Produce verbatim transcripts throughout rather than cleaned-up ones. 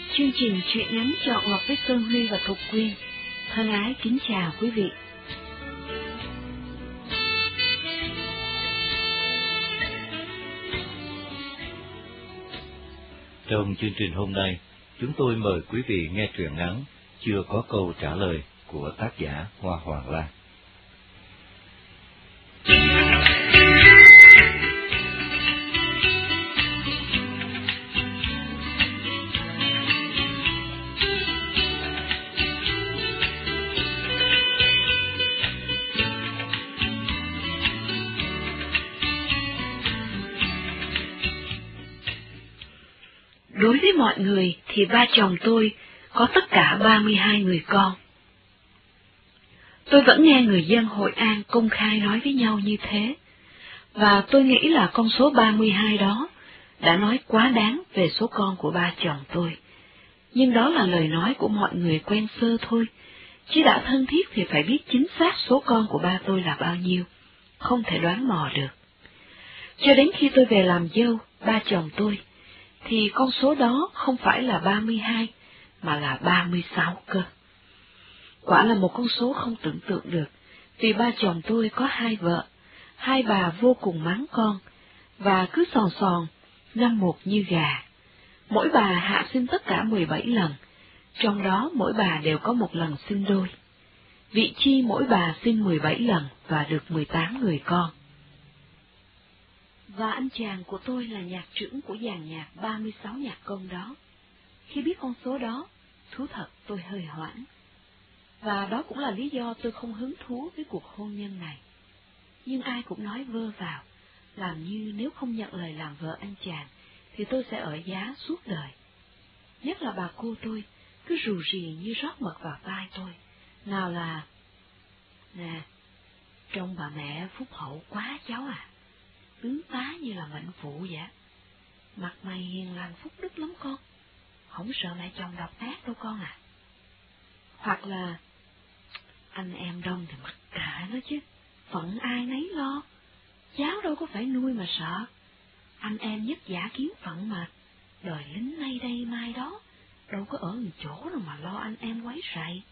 Chương trình Chuyện ngắn chọn lọc với Sơn Huy và Thục Quyên thân ái kính chào quý vị. Trong chương trình hôm nay, chúng tôi mời quý vị nghe truyện ngắn Chưa có câu trả lời của tác giả Hoa Hoàng Lan. Đối với mọi người thì ba chồng tôi có tất cả ba mươi hai người con. Tôi vẫn nghe người dân Hội An công khai nói với nhau như thế, và tôi nghĩ là con số ba mươi hai đó đã nói quá đáng về số con của ba chồng tôi. Nhưng đó là lời nói của mọi người quen sơ thôi, chứ đã thân thiết thì phải biết chính xác số con của ba tôi là bao nhiêu, không thể đoán mò được. Cho đến khi tôi về làm dâu ba chồng tôi, thì con số đó không phải là ba mươi hai, mà là ba mươi sáu cơ. Quả là một con số không tưởng tượng được, vì ba chồng tôi có hai vợ, hai bà vô cùng mắng con, và cứ sòn sòn, năm một như gà. Mỗi bà hạ sinh tất cả mười bảy lần, trong đó mỗi bà đều có một lần sinh đôi. Vị chi mỗi bà sinh mười bảy lần và được mười tám người con. Và anh chàng của tôi là nhạc trưởng của dàn nhạc ba mươi sáu nhạc công đó. Khi biết con số đó, thú thật tôi hơi hoảng. Và đó cũng là lý do tôi không hứng thú với cuộc hôn nhân này. Nhưng ai cũng nói vơ vào, làm như nếu không nhận lời làm vợ anh chàng, thì tôi sẽ ở giá suốt đời. Nhất là bà cô tôi, cứ rù rì như rót mật vào tai tôi. Nào là, nè, trông bà mẹ phúc hậu quá cháu à. Tướng tá như là mệnh phụ vậy. Mặt mày hiền lành phúc đức lắm con, không sợ mẹ chồng độc ác đâu con à. Hoặc là, anh em đông thì mặc kệ nó chứ, phận ai nấy lo, cháu đâu có phải nuôi mà sợ. Anh em nhất giả kiến phận mà, đời lính nay đây mai đó, đâu có ở một chỗ nào mà lo anh em quấy rầy.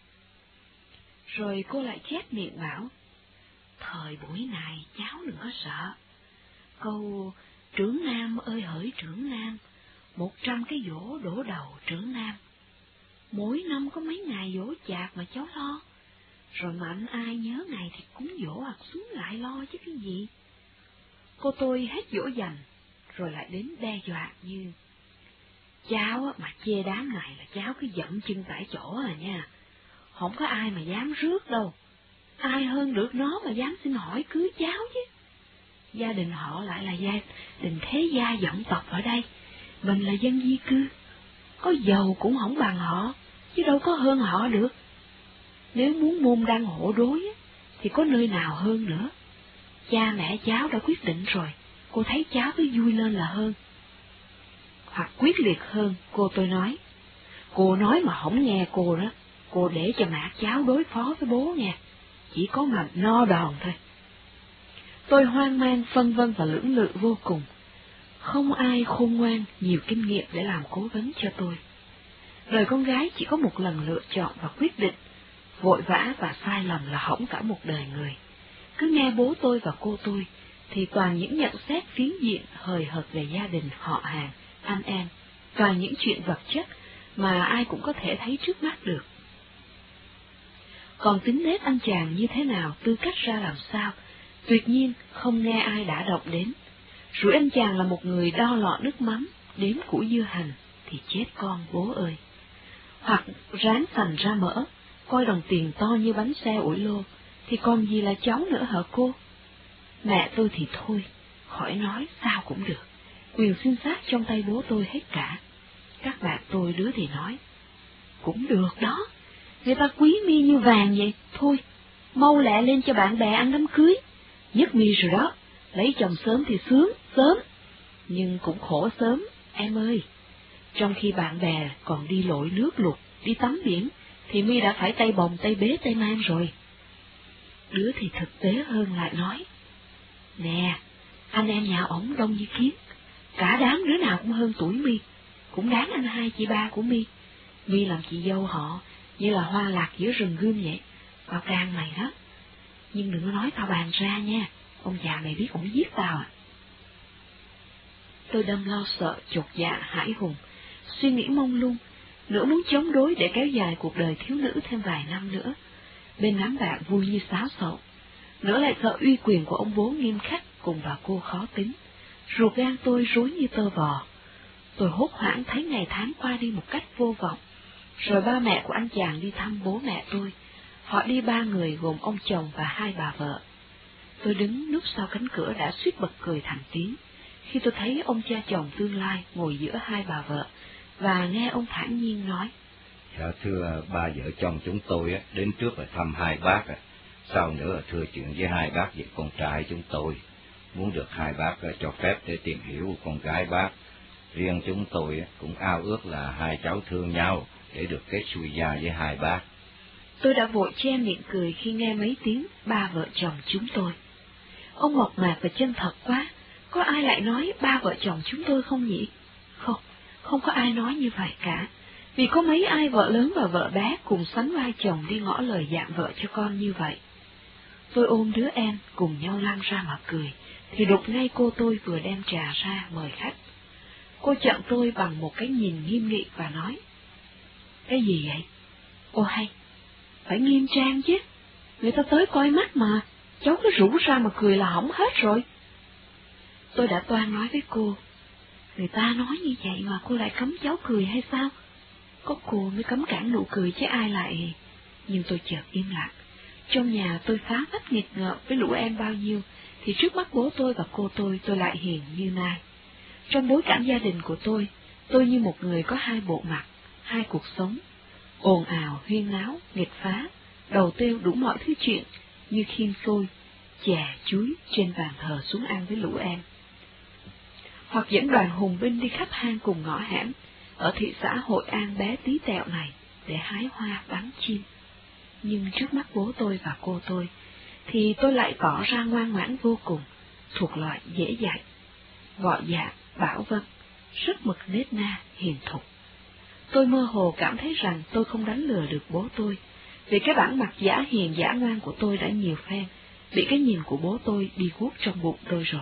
Rồi cô lại chép miệng bảo, thời buổi này cháu đừng có sợ. Câu trưởng nam ơi hỡi trưởng nam, một trăm cái giỗ đổ đầu trưởng nam. Mỗi năm có mấy ngày giỗ chạp mà cháu lo, rồi mạnh ai nhớ ngày thì cúng giỗ hoặc xuống lại lo chứ cái gì. Cô tôi hết dỗ dành, rồi lại đến đe dọa như, cháu mà chê đám này là cháu cứ dậm chân tại chỗ à nha, không có ai mà dám rước đâu, ai hơn được nó mà dám xin hỏi cưới cháu chứ. Gia đình họ lại là gia đình thế gia vọng tộc ở đây, mình là dân di cư, có giàu cũng không bằng họ, chứ đâu có hơn họ được. Nếu muốn môn đăng hộ đối, thì có nơi nào hơn nữa. Cha mẹ cháu đã quyết định rồi, cô thấy cháu cứ vui lên là hơn. Hoặc quyết liệt hơn, cô tôi nói, cô nói mà không nghe cô đó, cô để cho mẹ cháu đối phó với bố nha, chỉ có mà no đòn thôi. Tôi hoang mang, phân vân và lưỡng lự vô cùng. Không ai khôn ngoan, nhiều kinh nghiệm để làm cố vấn cho tôi. Đời con gái chỉ có một lần lựa chọn và quyết định, vội vã và sai lầm là hỏng cả một đời người. Cứ nghe bố tôi và cô tôi, thì toàn những nhận xét phiến diện hời hợt về gia đình, họ hàng, anh em, toàn những chuyện vật chất mà ai cũng có thể thấy trước mắt được. Còn tính nết anh chàng như thế nào, tư cách ra làm sao, tuyệt nhiên không nghe ai đã động đến. Rủi anh chàng là một người đo lọ nước mắm, đếm củ dưa hành, thì chết con bố ơi. Hoặc rán sành ra mỡ, coi đồng tiền to như bánh xe ủi lô, thì còn gì là cháu nữa hả cô? Mẹ tôi thì thôi, khỏi nói sao cũng được, quyền sinh sát trong tay bố tôi hết cả. Các bạn tôi đứa thì nói, cũng được đó, người ta quý mi như vàng vậy, thôi, mau lẹ lên cho bạn bè ăn đám cưới. Nhất mi rồi đó, lấy chồng sớm thì sướng, sớm, nhưng cũng khổ sớm, em ơi. Trong khi bạn bè còn đi lội nước lụt, đi tắm biển, thì mi đã phải tay bồng, tay bế, tay mang rồi. Đứa thì thực tế hơn lại nói, nè, anh em nhà ổng đông như kiến, cả đám đứa nào cũng hơn tuổi mi, cũng đáng anh hai chị ba của mi, Mi làm chị dâu họ, như là hoa lạc giữa rừng gươm vậy, tao can mày đó. Nhưng đừng có nói tao bàn ra nha, ông già mày biết ổng giết tao à. Tôi đâm lo sợ, chột dạ, hãi hùng, suy nghĩ mông lung, nửa muốn chống đối để kéo dài cuộc đời thiếu nữ thêm vài năm nữa. Bên đám bạn vui như sáo sậu, nửa lại sợ uy quyền của ông bố nghiêm khắc cùng bà cô khó tính. Ruột gan tôi rối như tơ vò. Tôi hốt hoảng thấy ngày tháng qua đi một cách vô vọng. Rồi ba mẹ của anh chàng đi thăm bố mẹ tôi. Họ đi ba người gồm ông chồng và hai bà vợ. Tôi đứng núp sau cánh cửa đã suýt bật cười thành tiếng, khi tôi thấy ông cha chồng tương lai ngồi giữa hai bà vợ, và nghe ông thản nhiên nói: Dạ thưa ba vợ chồng chúng tôi á, đến trước là thăm hai bác à. Sau nữa là thưa chuyện với hai bác về con trai chúng tôi. Muốn được hai bác cho phép để tìm hiểu con gái bác. Riêng chúng tôi cũng ao ước là hai cháu thương nhau để được kết xuôi gia với hai bác. Tôi đã vội che miệng cười khi nghe mấy tiếng ba vợ chồng chúng tôi. Ông mộc mạc và chân thật quá, có ai lại nói ba vợ chồng chúng tôi không nhỉ? Không, không có ai nói như vậy cả, vì có mấy ai vợ lớn và vợ bé cùng sánh vai chồng đi ngỏ lời dạng vợ cho con như vậy. Tôi ôm đứa em cùng nhau lăn ra mà cười, thì đột ngay cô tôi vừa đem trà ra mời khách. Cô chặn tôi bằng một cái nhìn nghiêm nghị và nói: Cái gì vậy? Ô hay, phải nghiêm trang chứ, người ta tới coi mắt mà, cháu cứ rủ ra mà cười là hỏng hết rồi. Tôi đã toan nói với cô: Người ta nói như vậy mà cô lại cấm cháu cười hay sao? Có cô mới cấm cản nụ cười chứ ai lại... Nhưng tôi chợt im lặng. Trong nhà tôi phá phách nghịch ngợm với lũ em bao nhiêu, thì trước mắt bố tôi và cô tôi, tôi lại hiền như nai. Trong bối cảnh gia đình của tôi, tôi như một người có hai bộ mặt, hai cuộc sống, ồn ào, huyên náo, nghịch phá, đầu tiêu đủ mọi thứ chuyện, như khiên xôi, chè, chuối trên bàn thờ xuống ăn với lũ em. Hoặc dẫn đoàn hùng binh đi khắp hang cùng ngõ hẻm, ở thị xã Hội An bé tí tẹo này, để hái hoa bắn chim. Nhưng trước mắt bố tôi và cô tôi, thì tôi lại tỏ ra ngoan ngoãn vô cùng, thuộc loại dễ dạy, gọi dạ, bảo vâng, rất mực nết na, hiền thục. Tôi mơ hồ cảm thấy rằng tôi không đánh lừa được bố tôi, vì cái bản mặt giả hiền giả ngoan của tôi đã nhiều phen bị cái nhìn của bố tôi đi guốc trong bụng tôi rồi.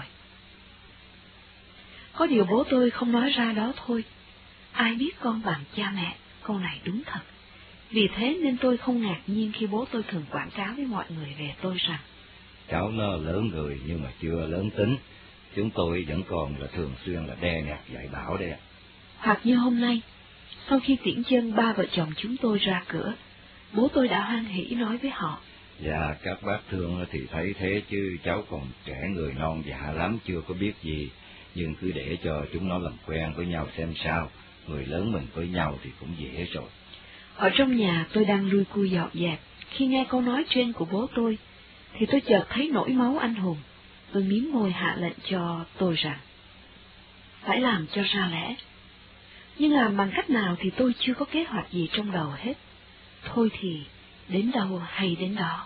Có điều bố tôi không nói ra đó thôi. Ai biết con bằng cha mẹ, câu này đúng thật. Vì thế nên tôi không ngạc nhiên khi bố tôi thường quảng cáo với mọi người về tôi rằng: Cháu nó lớn người nhưng mà chưa lớn tính. Chúng tôi vẫn còn là thường xuyên là đe nạt dạy bảo đây ạ. Hoặc như hôm nay, sau khi tiễn chân ba vợ chồng chúng tôi ra cửa, bố tôi đã hoan hỉ nói với họ: Dạ, các bác thương thì thấy thế chứ cháu còn trẻ người non dạ lắm, chưa có biết gì. Nhưng cứ để cho chúng nó làm quen với nhau xem sao, người lớn mình với nhau thì cũng dễ rồi. Ở trong nhà tôi đang lui cui dọn dẹp, khi nghe câu nói trên của bố tôi, thì tôi chợt thấy nổi máu anh hùng. Tôi miếm môi hạ lệnh cho tôi rằng phải làm cho ra lẽ. Nhưng làm bằng cách nào thì tôi chưa có kế hoạch gì trong đầu hết. Thôi thì đến đâu hay đến đó.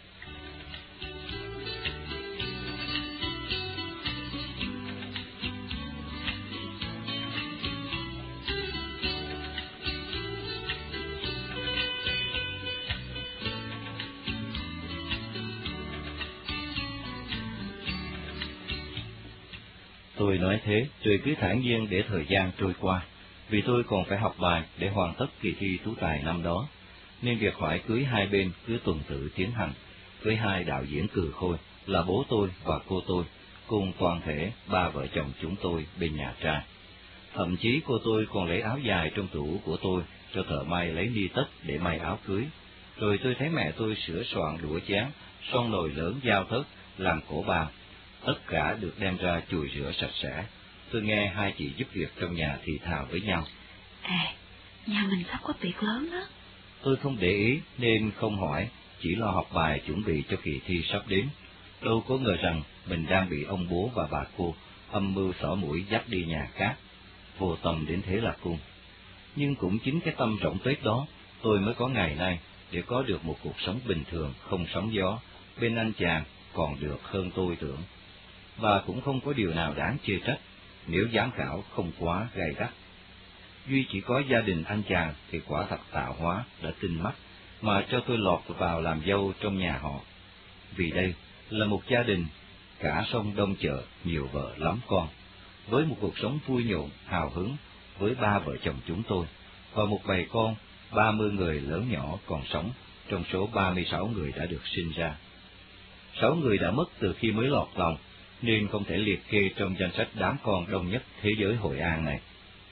Tôi nói thế, rồi cứ thản nhiên để thời gian trôi qua, vì tôi còn phải học bài để hoàn tất kỳ thi tú tài năm đó, nên việc hỏi cưới hai bên cứ tuần tự tiến hành, với hai đạo diễn cừ khôi là bố tôi và cô tôi, cùng toàn thể ba vợ chồng chúng tôi bên nhà trai. Thậm chí cô tôi còn lấy áo dài trong tủ của tôi cho thợ may lấy ni tất để may áo cưới. Rồi tôi thấy mẹ tôi sửa soạn đũa chén, son nồi lớn dao thớt, làm cổ bàn. Tất cả được đem ra chùi rửa sạch sẽ. Tôi nghe hai chị giúp việc trong nhà thì thào với nhau: À, nhà mình sắp có tiệc lớn đó. Tôi không để ý nên không hỏi, chỉ lo học bài chuẩn bị cho kỳ thi sắp đến. Đâu có ngờ rằng mình đang bị ông bố và bà cô âm mưu xỏ mũi dắt đi nhà khác, vô tâm đến thế là cùng. Nhưng cũng chính cái tâm rỗng tuếch đó, tôi mới có ngày nay để có được một cuộc sống bình thường, không sóng gió, bên anh chàng còn được hơn tôi tưởng. Và cũng không có điều nào đáng chê trách, nếu giám khảo không quá gay gắt. duy chỉ có gia đình anh chàng thì quả thật tạo hóa đã tinh mắt, mà cho tôi lọt vào làm dâu trong nhà họ. Vì đây là một gia đình, cả sông Đông Chợ, nhiều vợ lắm con, với một cuộc sống vui nhộn, hào hứng, với ba vợ chồng chúng tôi, và một bầy con, ba mươi người lớn nhỏ còn sống, trong số ba mươi sáu người đã được sinh ra. Sáu người đã mất từ khi mới lọt lòng, nên không thể liệt kê trong danh sách đám con đông nhất thế giới Hội An này.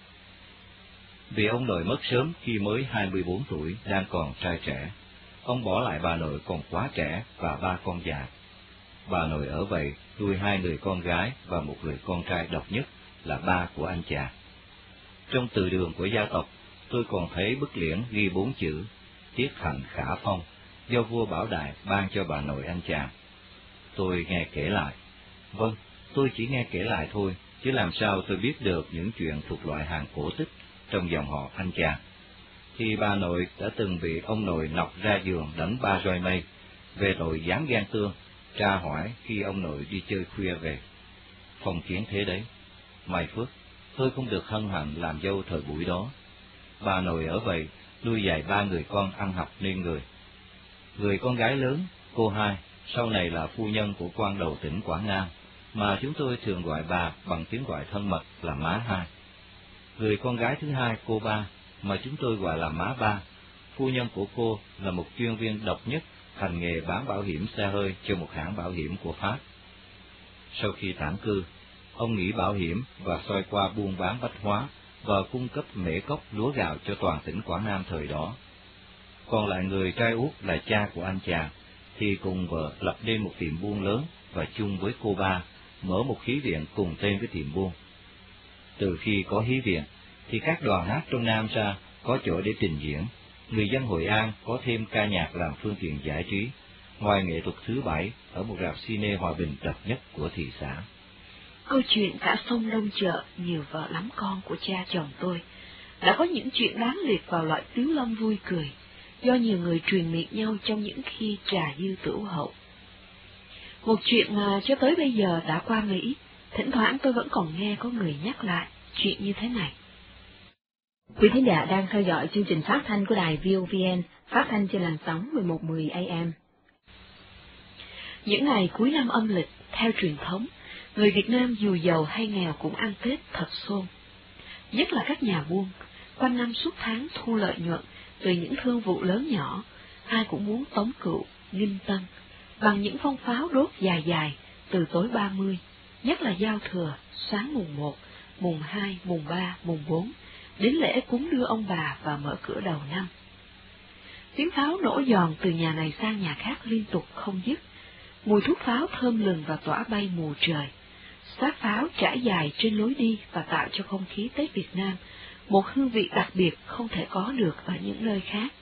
Vì ông nội mất sớm khi mới hai mươi bốn tuổi, đang còn trai trẻ, ông bỏ lại bà nội còn quá trẻ và ba con già. Bà nội ở vậy nuôi hai người con gái và một người con trai độc nhất là ba của anh chàng. Trong từ đường của gia tộc, tôi còn thấy bức liễn ghi bốn chữ Tiết Hạnh Khả Phong, do vua Bảo Đại ban cho bà nội anh chàng. Tôi nghe kể lại. Vâng, tôi chỉ nghe kể lại thôi, chứ làm sao tôi biết được những chuyện thuộc loại hàng cổ tích trong dòng họ anh chàng. Thì bà nội đã từng bị ông nội nọc ra giường đánh ba roi mây, về tội dám ghen tương, tra hỏi khi ông nội đi chơi khuya về. Phong kiến thế đấy. May phước, tôi không được hân hạnh làm dâu thời buổi đó. Bà nội ở vậy, nuôi dạy ba người con ăn học nên người. Người con gái lớn, cô hai, sau này là phu nhân của quan đầu tỉnh Quảng Nam, mà chúng tôi thường gọi bà bằng tiếng gọi thân mật là má hai. Người con gái thứ hai, cô ba, mà chúng tôi gọi là má ba, phu nhân của cô là một chuyên viên độc nhất hành nghề bán bảo hiểm xe hơi cho một hãng bảo hiểm của Pháp. Sau khi tản cư, ông nghỉ bảo hiểm và xoay qua buôn bán bách hóa và cung cấp mễ cốc lúa gạo cho toàn tỉnh Quảng Nam thời đó. Còn lại người trai út là cha của anh chàng, thì cùng vợ lập nên một tiệm buôn lớn và chung với cô ba mở một khí viện cùng tên với tiệm buôn. Từ khi có khí viện, thì các đoàn hát trong Nam ra có chỗ để trình diễn, người dân Hội An có thêm ca nhạc làm phương tiện giải trí, ngoài nghệ thuật thứ bảy ở một rạp cine hòa bình độc nhất của thị xã. Câu chuyện cả sông Đông Chợ, nhiều vợ lắm con của cha chồng tôi đã có những chuyện đáng liệt vào loại tiếu lâm vui cười, do nhiều người truyền miệng nhau trong những khi trà dư tửu hậu. Một chuyện mà cho tới bây giờ đã qua Mỹ, thỉnh thoảng tôi vẫn còn nghe có người nhắc lại chuyện như thế này. Quý thính giả đang theo dõi chương trình phát thanh của đài vê o vê en, phát thanh trên làn sóng mười một mười a em. Những ngày cuối năm âm lịch, theo truyền thống, người Việt Nam dù giàu hay nghèo cũng ăn Tết thật xôm. Nhất là các nhà buôn, quanh năm suốt tháng thu lợi nhuận từ những thương vụ lớn nhỏ, ai cũng muốn tống cựu, nghinh tân, bằng những phong pháo đốt dài dài từ tối ba mươi, nhất là giao thừa, sáng mùng một, mùng hai, mùng ba, mùng bốn, đến lễ cúng đưa ông bà và mở cửa đầu năm. Tiếng pháo nổ giòn từ nhà này sang nhà khác liên tục không dứt, mùi thuốc pháo thơm lừng và tỏa bay mù trời. Xác pháo trải dài trên lối đi và tạo cho không khí Tết Việt Nam một hương vị đặc biệt không thể có được ở những nơi khác.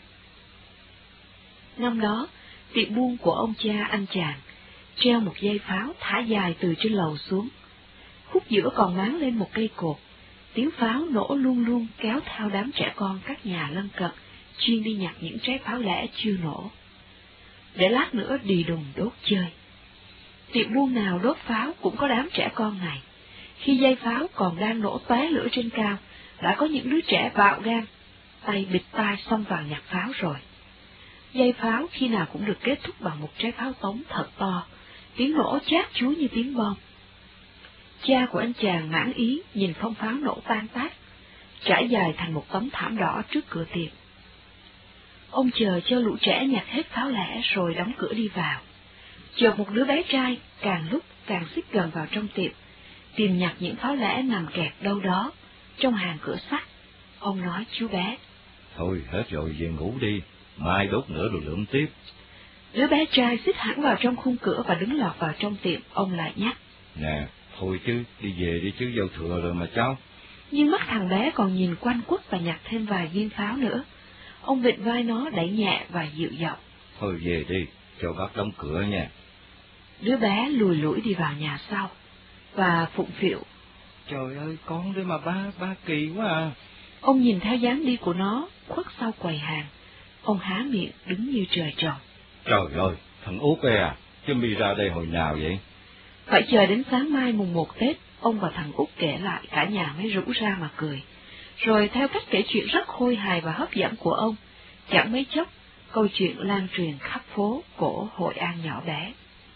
Năm đó, tiệm buôn của ông cha anh chàng treo một dây pháo thả dài từ trên lầu xuống. Khúc giữa còn máng lên một cây cột. Tiếng pháo nổ luôn luôn kéo theo đám trẻ con các nhà lân cận, chuyên đi nhặt những trái pháo lẻ chưa nổ, để lát nữa đi đùng đốt chơi. Tiệm buôn nào đốt pháo cũng có đám trẻ con này. Khi dây pháo còn đang nổ tóe lửa trên cao, đã có những đứa trẻ bạo gan, tay bịt tai xông vào nhặt pháo rồi. Dây pháo khi nào cũng được kết thúc bằng một trái pháo tống thật to, tiếng nổ chát chúa như tiếng bom. Cha của anh chàng mãn ý nhìn phong pháo nổ tan tác, trải dài thành một tấm thảm đỏ trước cửa tiệm. Ông chờ cho lũ trẻ nhặt hết pháo lẻ rồi đóng cửa đi vào. Chợt một đứa bé trai càng lúc càng xích gần vào trong tiệm, tìm nhặt những pháo lẻ nằm kẹt đâu đó trong hàng cửa sắt. Ông nói chú bé: Thôi hết rồi, về ngủ đi, mai đốt nữa rồi lượm tiếp. Đứa bé trai xích hẳn vào trong khung cửa và đứng lọt vào trong tiệm. Ông lại nhắc: Nè, thôi chứ, đi về đi chứ, giao thừa rồi mà cháu. Nhưng mắt thằng bé còn nhìn quanh quất và nhặt thêm vài viên pháo nữa. Ông vịn vai nó đẩy nhẹ và dịu giọng: Thôi về đi, cho bác đóng cửa nha. Đứa bé lùi lủi đi vào nhà sau và phụng phịu: Trời ơi, con đấy mà ba, ba kỳ quá à. Ông nhìn theo dáng đi của nó, khuất sau quầy hàng. Ông há miệng đứng như trời trồng. Trời ơi, thằng Út ấy à, chứ mi ra đây hồi nào vậy? Phải chờ đến sáng mai mùng một Tết, ông và thằng Út kể lại, cả nhà mới rũ ra mà cười. Rồi theo cách kể chuyện rất khôi hài và hấp dẫn của ông, chẳng mấy chốc, câu chuyện lan truyền khắp phố cổ Hội An nhỏ bé.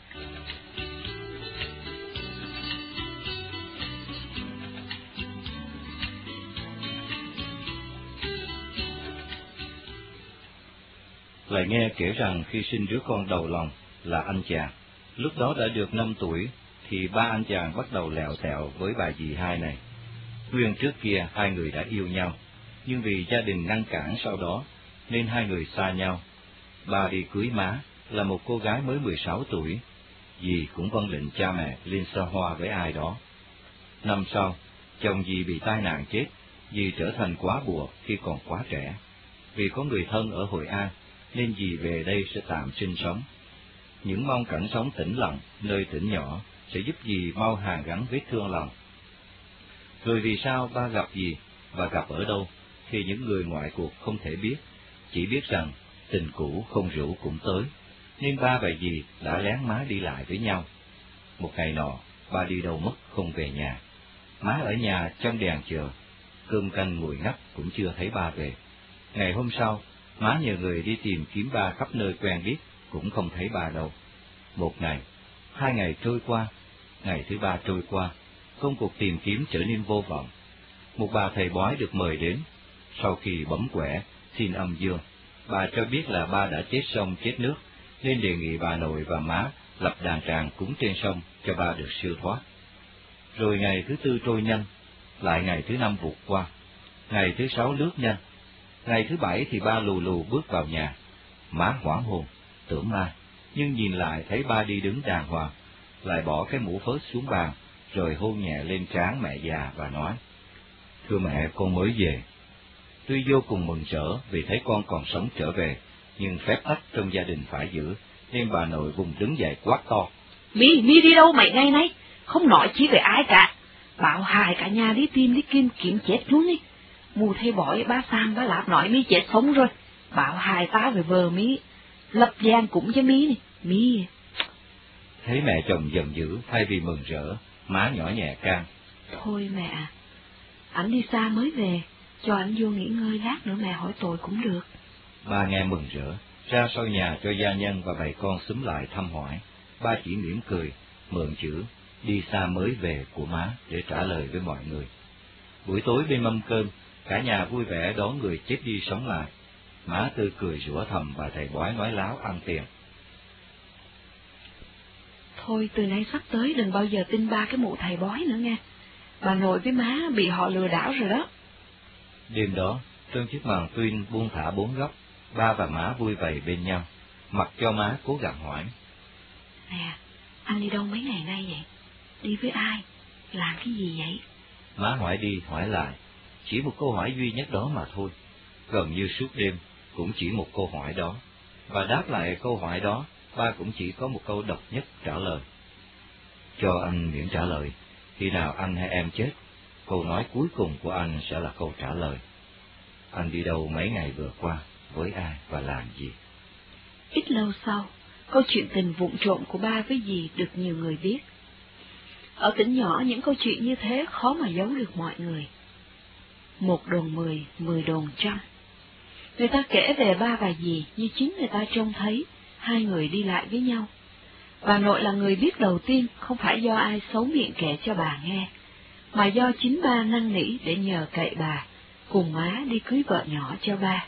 Lại nghe kể rằng khi sinh đứa con đầu lòng là anh chàng, lúc đó đã được năm tuổi, thì ba anh chàng bắt đầu lẹo tẹo với bà dì hai này. Nguyên trước kia hai người đã yêu nhau, nhưng vì gia đình ngăn cản sau đó, nên hai người xa nhau. Ba đi cưới má, là một cô gái mới mười sáu tuổi, dì cũng vâng lệnh cha mẹ lên xa hoa với ai đó. Năm sau, chồng dì bị tai nạn chết, dì trở thành quá bùa khi còn quá trẻ. Vì có người thân ở Hội An, nên dì về đây sẽ tạm sinh sống. Những mong cảnh sống tĩnh lặng nơi tỉnh nhỏ sẽ giúp dì mau hàn gắn vết thương lòng. Rồi vì sao ba gặp dì và gặp ở đâu thì những người ngoại cuộc không thể biết, chỉ biết rằng tình cũ không rủ cũng tới, nên ba và dì đã lén má đi lại với nhau. Một ngày nọ, ba đi đâu mất không về nhà. Má ở nhà trong đèn chờ, cơm canh nguội ngắt cũng chưa thấy ba về. Ngày hôm sau, má nhờ người đi tìm kiếm ba khắp nơi quen biết, cũng không thấy ba đâu. Một ngày, hai ngày trôi qua, ngày thứ ba trôi qua, công cuộc tìm kiếm trở nên vô vọng. Một bà thầy bói được mời đến, sau khi bấm quẻ, xin âm dương, bà cho biết là ba đã chết sông chết nước, nên đề nghị bà nội và má lập đàn tràng cúng trên sông cho ba được siêu thoát. Rồi ngày thứ tư trôi nhanh, lại ngày thứ năm vụt qua, ngày thứ sáu lướt nhanh, ngày thứ bảy thì ba lù lù bước vào nhà. Má hoảng hồn, tưởng ma, nhưng nhìn lại thấy ba đi đứng đàng hoàng, lại bỏ cái mũ phớt xuống bàn, rồi hôn nhẹ lên trán mẹ già và nói: "Thưa mẹ, con mới về." Tuy vô cùng mừng rỡ vì thấy con còn sống trở về, nhưng phép tắc trong gia đình phải giữ, nên bà nội vùng đứng dậy quát to: Mi, Mi đi đâu mày ngay nấy, không nói chi về ai cả. Bảo hài cả nhà đi tìm đi kim kiếm chết luôn đi. Mù thầy bói ba sang ba lạp nói Mi chết sống rồi. Bảo hài ta về vờ Mi, lập gian cũng cho Mi này, Mi. Thấy mẹ chồng giận dữ, thay vì mừng rỡ, má nhỏ nhẹ can: "Thôi mẹ, ảnh đi xa mới về, cho ảnh vô nghỉ ngơi, lát nữa mẹ hỏi tội cũng được." Ba nghe mừng rỡ, ra sau nhà cho gia nhân và bầy con xúm lại thăm hỏi. Ba chỉ mỉm cười, mượn chữ "đi xa mới về" của má để trả lời với mọi người. Buổi tối bên mâm cơm, cả nhà vui vẻ đón người chết đi sống lại. Má tươi cười rủa thầm bà thầy bói nói láo ăn tiền. "Thôi từ nay sắp tới đừng bao giờ tin ba cái mụ thầy bói nữa nghe. Bà nội với má bị họ lừa đảo rồi đó." Đêm đó, trong chiếc màn tuyên buông thả bốn góc, ba và má vui vầy bên nhau, mặc cho má cố gắng hỏi: "Nè, anh đi đâu mấy ngày nay vậy? Đi với ai? Làm cái gì vậy?" Má hỏi đi hỏi lại, chỉ một câu hỏi duy nhất đó mà thôi. Gần như suốt đêm cũng chỉ một câu hỏi đó, và đáp lại câu hỏi đó, ba cũng chỉ có một câu độc nhất trả lời: "Cho anh miễn trả lời, khi nào anh hay em chết, câu nói cuối cùng của anh sẽ là câu trả lời. Anh đi đâu mấy ngày vừa qua, với ai và làm gì?" Ít lâu sau, câu chuyện tình vụng trộm của ba với dì được nhiều người biết. Ở tỉnh nhỏ những câu chuyện như thế khó mà giấu được mọi người. Một đồn mười, mười đồn trăm. Người ta kể về ba và dì như chính người ta trông thấy hai người đi lại với nhau. Bà nội là người biết đầu tiên, không phải do ai xấu miệng kể cho bà nghe, mà do chính ba năn nỉ để nhờ cậy bà, cùng má đi cưới vợ nhỏ cho ba.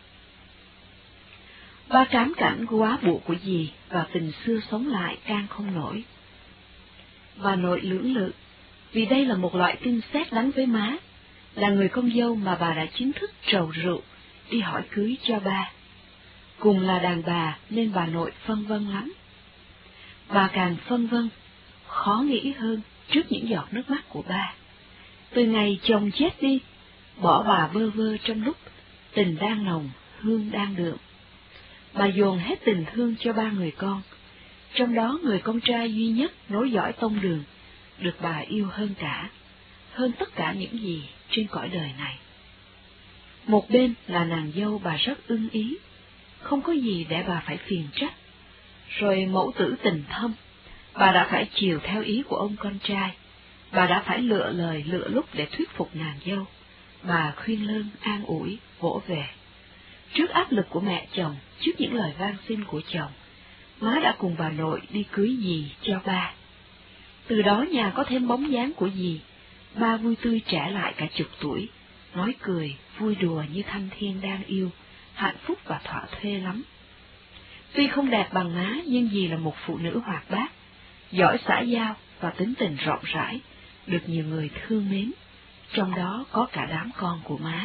Ba cám cảnh quá bộ của dì và tình xưa sống lại can không nổi. Bà nội lưỡng lự, vì đây là một loại tin sét đánh với má, là người con dâu mà bà đã chính thức trầu rượu đi hỏi cưới cho ba. Cùng là đàn bà nên bà nội phân vân lắm. Bà càng phân vân, khó nghĩ hơn trước những giọt nước mắt của ba. Từ ngày chồng chết đi, bỏ bà vơ vơ trong lúc tình đang nồng, hương đang đượm. Bà dồn hết tình thương cho ba người con, trong đó người con trai duy nhất nối dõi tông đường, được bà yêu hơn cả, hơn tất cả những gì trên cõi đời này. Một bên là nàng dâu bà rất ưng ý, không có gì để bà phải phiền trách. Rồi mẫu tử tình thâm, bà đã phải chiều theo ý của ông con trai, bà đã phải lựa lời lựa lúc để thuyết phục nàng dâu, Bà khuyên lơn, an ủi, vỗ về. Trước áp lực của mẹ chồng, trước những lời van xin của chồng, má đã cùng bà nội đi cưới dì cho ba. Từ đó nhà có thêm bóng dáng của dì, ba vui tươi trẻ lại cả chục tuổi, nói cười, vui đùa như thanh thiên đang yêu, hạnh phúc và thỏa thuê lắm. Tuy không đẹp bằng má, nhưng dì là một phụ nữ hoạt bát, giỏi xã giao và tính tình rộng rãi, được nhiều người thương mến, trong đó có cả đám con của má.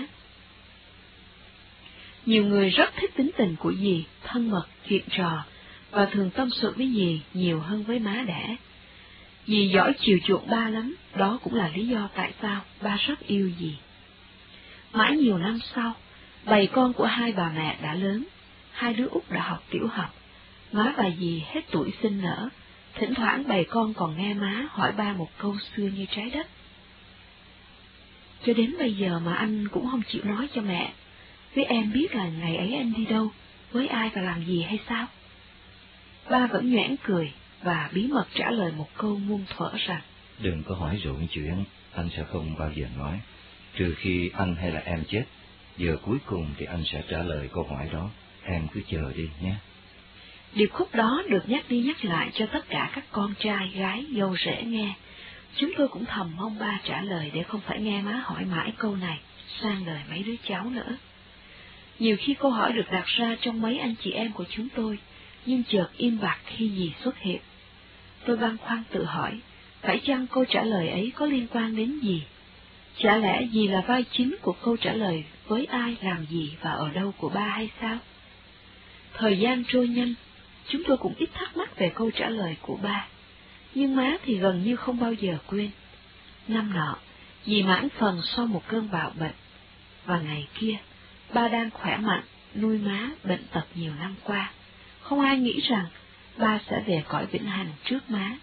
Nhiều người rất thích tính tình của dì, thân mật, chuyện trò, và thường tâm sự với dì nhiều hơn với má đẻ. Dì giỏi chiều chuộng ba lắm, đó cũng là lý do tại sao ba rất yêu dì. Mãi nhiều năm sau, bầy con của hai bà mẹ đã lớn, hai đứa út đã học tiểu học, má và dì hết tuổi sinh nở, thỉnh thoảng bầy con còn nghe má hỏi ba một câu xưa như trái đất. Cho đến bây giờ mà anh cũng không chịu nói cho mẹ với em biết là ngày ấy anh đi đâu, với ai và làm gì hay sao? Ba vẫn nhoẻn cười và bí mật trả lời một câu muôn thuở rằng: Đừng có hỏi rộn chuyện, anh sẽ không bao giờ nói, trừ khi anh hay là em chết. Giờ cuối cùng thì anh sẽ trả lời câu hỏi đó, em cứ chờ đi nhé. Điệp khúc đó được nhắc đi nhắc lại cho tất cả các con trai, gái, dâu rể nghe. Chúng tôi cũng thầm mong ba trả lời để không phải nghe má hỏi mãi câu này sang đời mấy đứa cháu nữa. Nhiều khi câu hỏi được đặt ra trong mấy anh chị em của chúng tôi, nhưng chợt im bặt khi dì xuất hiện. Tôi băn khoăn tự hỏi, phải chăng câu trả lời ấy có liên quan đến dì? Chả lẽ dì là vai chính của câu trả lời với ai, làm gì và ở đâu của ba hay sao? Thời gian trôi nhanh, chúng tôi cũng ít thắc mắc về câu trả lời của ba, nhưng má thì gần như không bao giờ quên. Năm nọ, dì mãn phần sau một cơn bạo bệnh, và ngày kia, ba đang khỏe mạnh, nuôi má bệnh tật nhiều năm qua. Không ai nghĩ rằng ba sẽ về cõi vĩnh hằng trước má.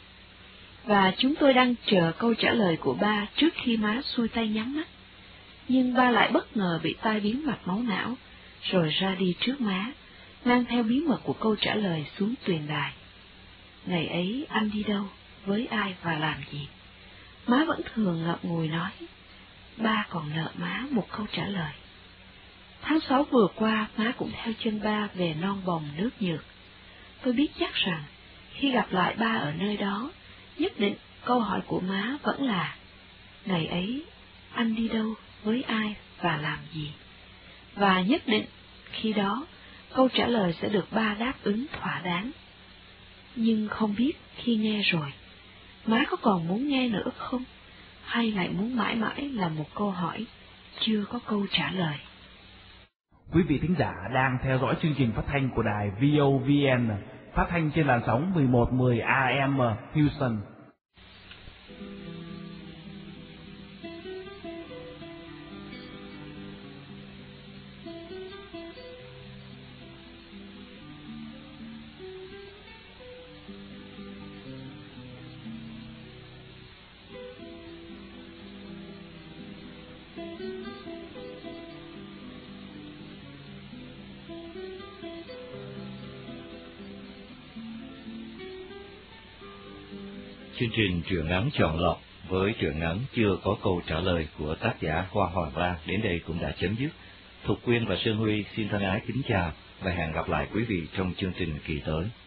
Và chúng tôi đang chờ câu trả lời của ba trước khi má xuôi tay nhắm mắt. Nhưng ba lại bất ngờ bị tai biến mạch máu não, rồi ra đi trước má, mang theo bí mật của câu trả lời xuống tuyền đài. Ngày ấy anh đi đâu, với ai và làm gì? Má vẫn thường ngậm ngùi nói, ba còn nợ má một câu trả lời. Tháng sáu vừa qua, má cũng theo chân ba về non bồng nước nhược. Tôi biết chắc rằng, khi gặp lại ba ở nơi đó, nhất định câu hỏi của má vẫn là, ngày ấy, anh đi đâu, với ai và làm gì? Và nhất định, khi đó, câu trả lời sẽ được ba đáp ứng thỏa đáng. Nhưng không biết khi nghe rồi, má có còn muốn nghe nữa không? Hay lại muốn mãi mãi là một câu hỏi, chưa có câu trả lời? Quý vị thính giả đang theo dõi chương trình phát thanh của đài vê o vê en, phát thanh trên làn sóng mười một mười A M Houston. Chương trình truyện ngắn chọn lọc với truyện ngắn chưa có câu trả lời của tác giả Hoa Hoàng Ba đến đây cũng đã chấm dứt. Thục Quyên và Sơn Huy xin thân ái kính chào và hẹn gặp lại quý vị trong chương trình kỳ tới.